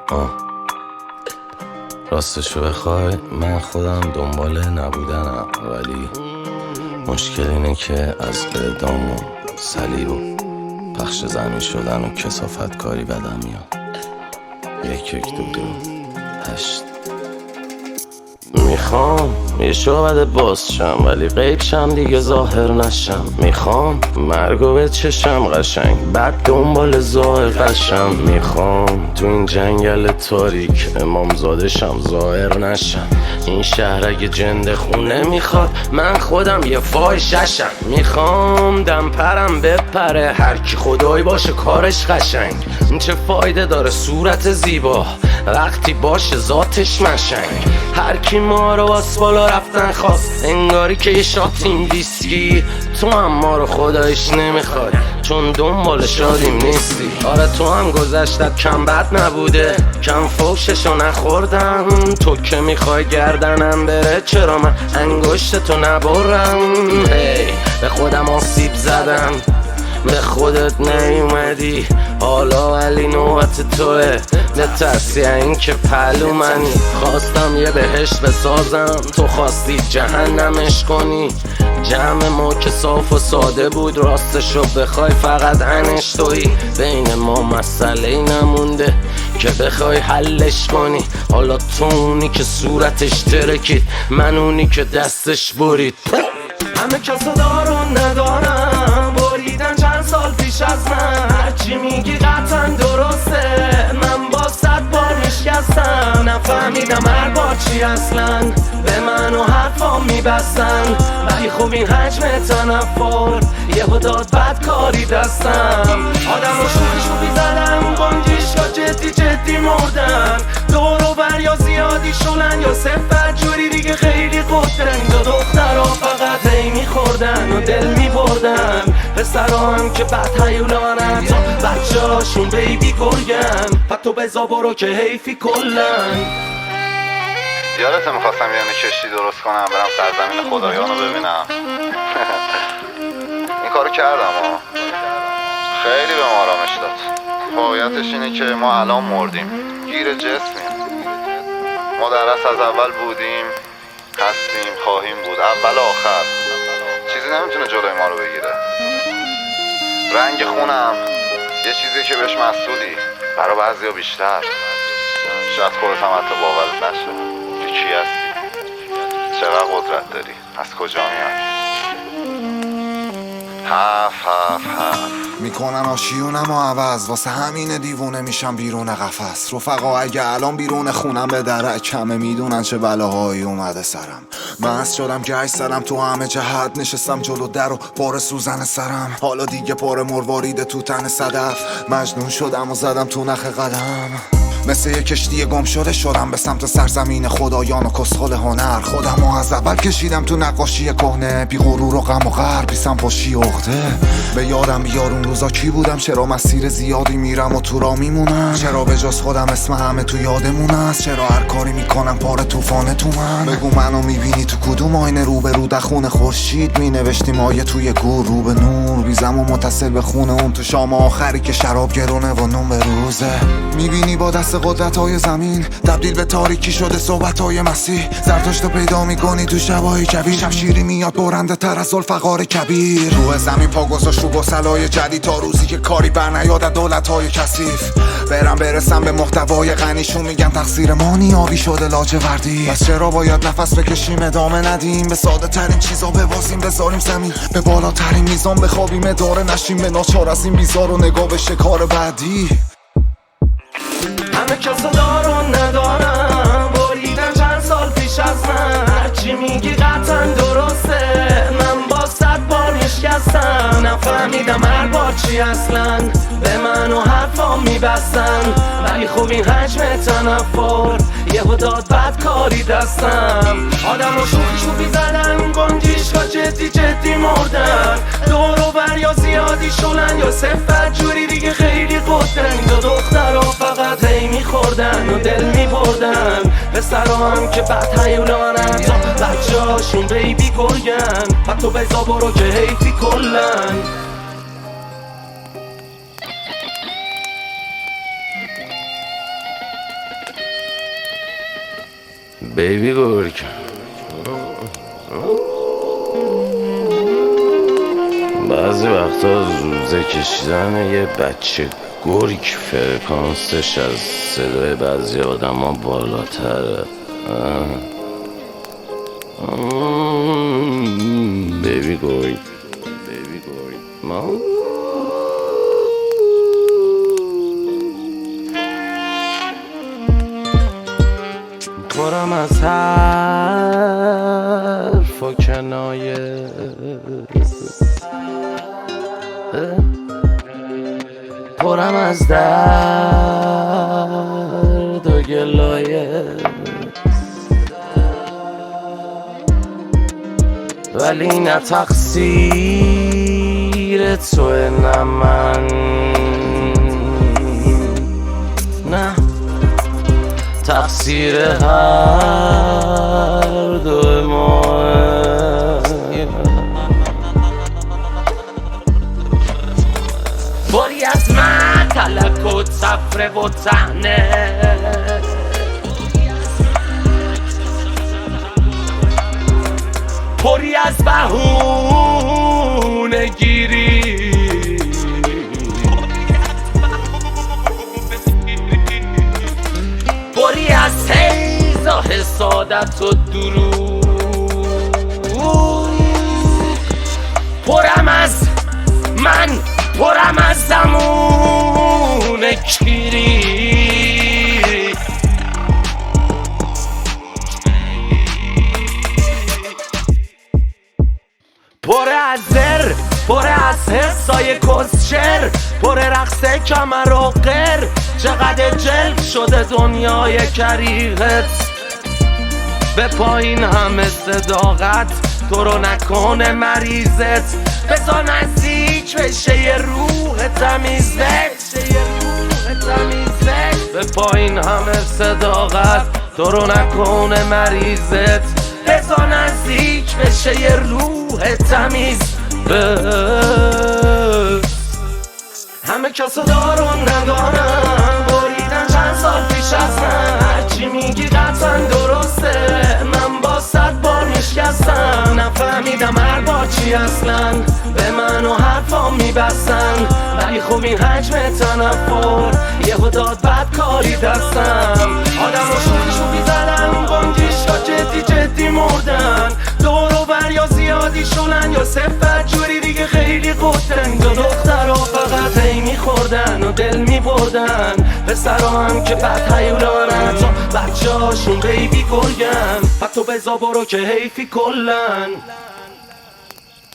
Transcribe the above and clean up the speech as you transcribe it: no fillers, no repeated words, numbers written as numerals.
راستشو بخوای من خودم دنبال نبودنم، ولی مشکل اینه که از اعدام و صلیب و پخش زمین شدن و کثافت کاری بدم میاد. 1 1 2 2 8 میخوام یه شعبده باز شم ولی غیب شم دیگه ظاهر نشم. میخوام مرگو به چشم قشنگ بعد دنبال ظاهر قشم. میخوام تو این جنگل تاریک امامزاده شم ظاهر نشم. این شهر اگه جنده خونه میخواد من خودم یه فاحشه‌شم. میخوام دم پرم بپره هر کی خدایی باشه کارش قشنگ. چه فایده داره صورت زیبا وقتی باشه ذاتش مشنگ. هر کی ما رو باز بالا رفتن خواست انگاری که یه شاتیم ویسکی. تو هم ما رو خدایش نمیخواد چون دنبال شادیم نیستی. آره تو هم گذشتت کم بد نبوده کم فوششو نخوردم. تو که میخوای گردنم بره چرا من انگشتتو نبرم. هی به خودم آسیب زدم به خودت نیومدی حالا ولی نوبت توه. نترسی این که پلو منی. خواستم یه بهشت بسازم تو خواستی جهنمش کنی. جمع ما که صاف و ساده بود راستشو بخوای فقط انش تویی. بین ما مسئله نمونده که بخوای حلش کنی. حالا تو اونی که صورتش ترکید من اونی که دستش برید. همه کسا دارون ندارم بریدن چند سال پیش از من. هرچی میگی قطعا درسته من با 100 بار نشکستم. نفهمیدم هر بار چی اصلا به من و حرفام میبستن. ولی خب این حجم تنفر یهو داد بدکاری دستم. آدم رو شوخی زدم گنجیشا جدی جدی مردن. دور و بر یا زیادی شلن یا صفر جوری دیگه خیلی قدرن. دو دخترها فقط هی میخوردن و دل میبردن. پسرها هم که بد هیولانن تا بچه هاشون بیبی گرگن. حتی بزا برو که حیفی کلن. یادته میخواستم یه کشتی درست کنم برم سرزمین خدایان رو ببینم. این کارو کردم خیلی به ما آرامش داد. واقعیتش اینه که ما الان مردیم گیر جسمیم. ما در اصل از اول بودیم هستیم خواهیم بود اول آخر. چیزی نمیتونه جلوی ما رو بگیره. رنگ خونم یه چیزی که بهش مسئولی برای بعضیا بیشتر. شاید خودت هم حتی باورت نشه که چی هستی چقدر قدرت داری از کجا میای. میکنن آشیونم و عوض واسه همین دیوونه میشم بیرون قفس. رفقا اگه الان بیرون خونم به درک کمه میدونن چه بلاهایی اومده سرم. مست شدم گشت زدم تو همه جهت نشستم جلو در و پاره سوزن سرم. حالا دیگه پاره مروارید تو تن صدف. مجنون شدم و زدم تو نخ قدم. مثل یه کشتی گم شده شدم به سمت سرزمین خدایان و کسخل هنر. خودمو از اول کشیدم تو نقاشی کهنه بی غرور و غم و غر بی سمپاشی عقده. به یادم بیار اون روزا کی بودم چرا مسیر زیادی میرم و تو را میمونم. چرا به جز خودم اسم همه تو یادمون است. چرا هر کاری میکنم پاره طوفانه تو من. بگو منو میبینی تو کدوم آینه رو به رو دخون خورشید مینوشتیم آیه توی گور رو به نور. بیزم و متصل به خونه اون تو شام آخری که شراب گرونه و نون به روزه. میبینی با دست قدرت های زمین تبدیل به تاریکی شده صحبت های مسیح. زرتشت پیدا میکنی تو شبای کویر. شمشیری میاد برنده تر از ذوالفقار کبیر. روح زمین پا گذاشت رو گسلای جدید تا روزی که کاری بر نیاد از دولت های کثیف. برسم به محتوای غنیشون میگم تقصیر ما نیابی شده لاجوردی. پس چرا باید نفس بکشیم ادامه ندیم به ساده ترین چیزا ببازیم بذاریم زمین به بالاترین میزان بخوابیم اداره نشیم به ناچار از این بیزار و نگاه به شکار بعدی. همه کسا دارون ندارم بریدن چند سال پیش از من. هرچی میگی قطعا درسته من با 100 بار نشکستم. نفهمیدم هر بار چی اصلا به من و حرفام میبستن. ولی خب این حجم تنفر یهو داد بدکاری دستم. آدم رو شوخی زدن گنجیشا جدی جدی مردن. دور و بر یا زیادی شلن یا صفر جوری دیگه خیلی قدرن. دو دخترها فقط هی میخوردن و دل میبردن. پسرها هم که بد هیولانن تا بچه هاشون بیبی گرگن. حتی بزا برو که حیفی کلن. بیبی گرگ بعضی وقتا روزه کشیدن یه بچه گرگ فرکانسش از صدای بعضی آدم ها بالاتره. بیبی گرگ ما پرم از حرف و کنایه پرم از درد و گلایه ولی نه تقصیر توه نه من نه تقصیر هر دو ما باری از من تلک و تفره و تهنه پری از بهونه گیری پری از تیز و حسادت و دروغ پرم از من پرم از زمون کیری پر از زر پر از حسای کسشر پر رقص کمر و قر چقدر جلد شده دنیای کریغت به پایین همه صداقت تو رو نکنه مریضت بذار نزدیک بشه یه روح تمیزت به پایین همه صداقت تو رو نکنه مریضت بذار نزدیک بشه یه روح تمیز همه کسا دارون ندارم بریدن چند سال پیش از من هرچی میگی قطعا درسته من با 100 بار میشکستم نفهمیدم هر بار چی اصلا به من و حرفام میبستن ولی خب این حجم تنفر یهو داد بدکاری دستم آدم رو شوخی زدن بانگیشا جدی مردن دور و بر یا زیادی شلن یا صفت جوری دیگه خیلی قدرن دو دختر ها فقط هی میخوردن و دل میبردن پسر هم که بد هیولانن تا بچه هاشون بیبی گرگن حتی بزا برو که حیفی کلن